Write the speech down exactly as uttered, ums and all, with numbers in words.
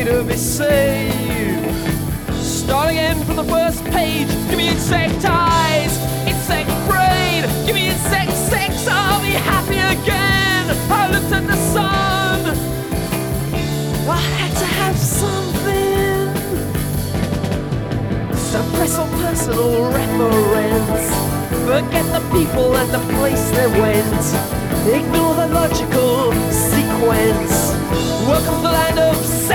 me to be saved. Start again from the first page. Give me insect eyes, insect brain. Give me insect sex, I'll be happy again. I looked at the sun, I had to have something. So press on personal reference. Forget the people and the place they went. Ignore the logical sequence. Welcome to the land of